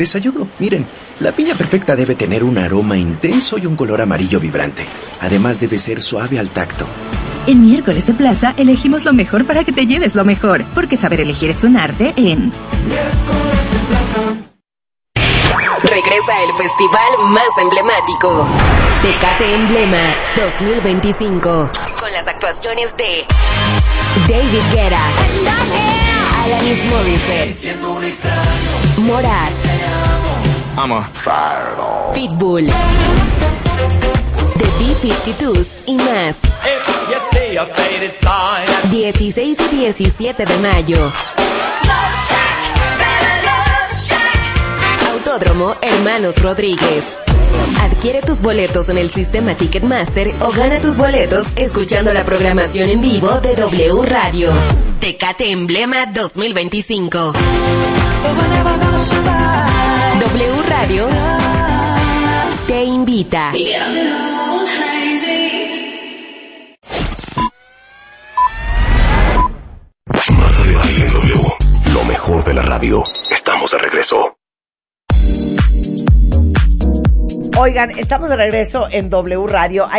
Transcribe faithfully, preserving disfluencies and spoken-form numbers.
Desayuno. Miren, la piña perfecta debe tener un aroma intenso y un color amarillo vibrante. Además debe ser suave al tacto. En Miércoles de Plaza elegimos lo mejor para que te lleves lo mejor, porque saber elegir es un arte en Miércoles de Plaza. Regresa el festival más emblemático, Tecate Emblema dos mil veinticinco, con las actuaciones de David Guetta, Alanis Morissette, Morat, Pitbull, The B cincuenta y dos y más. dieciséis y diecisiete de mayo. Autódromo Hermanos Rodríguez. Adquiere tus boletos en el sistema Ticketmaster o gana tus boletos escuchando la programación en vivo de W Radio. Tecate Emblema dos mil veinticinco. W Radio te invita. Más adelante en W. Lo mejor de la radio. Estamos de regreso. Oigan, estamos de regreso en W Radio. Hay